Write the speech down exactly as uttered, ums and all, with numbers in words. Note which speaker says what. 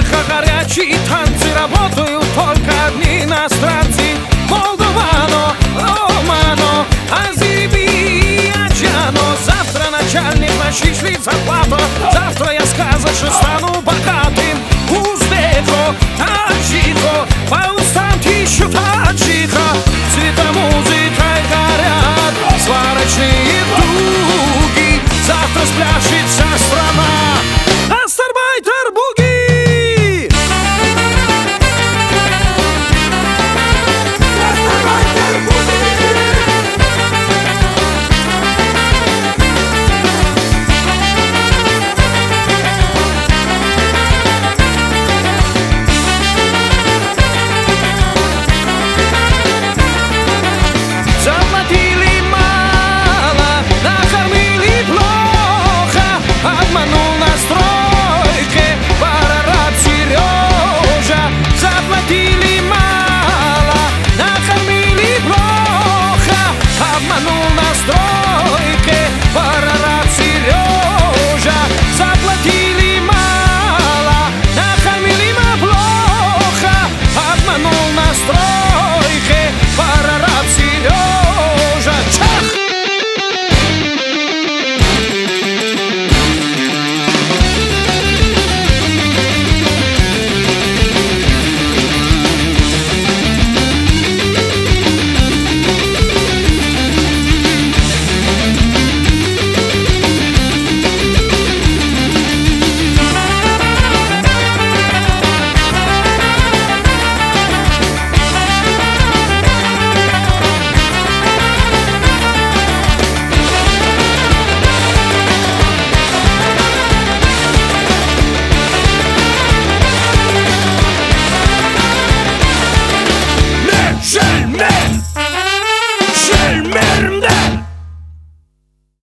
Speaker 1: Эх, а горячие танцы, работают только одни иностранцы. Молдовано, Романо, Азербайджано. Завтра начальник начислит зарплату. Завтра я сказочно стану богатым. Узбеко, таджико, по устам тысячу таджика. Цвета музыкой горят сварочные дуги. Завтра спляшет вся страна. Астарбайтер буги! Заплатили мало, накормили плохо, обманул на стройке Парарат Сережа. Заплатили мало, накормили плохо, обманул на стройке Парарат Сережа. Заплатили мало, накормили плохо, обманул на стройке Парарат Сережа. Чах! Şelmer! Şelmerimde!